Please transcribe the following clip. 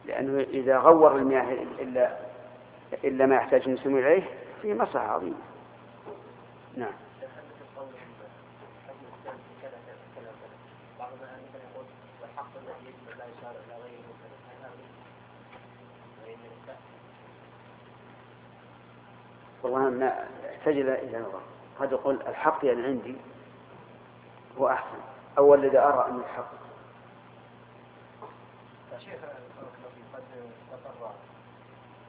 لأنه إذا غور المياه إلا ما يحتاج المسلمون إليه فيه مصلحة عظيمة. نعم. والله ما يحتاج إلى نظر. قد يقول الحق يعني عندي هو أحسن، أول الذي أرى أن الحق. يا شيخ قد تقرر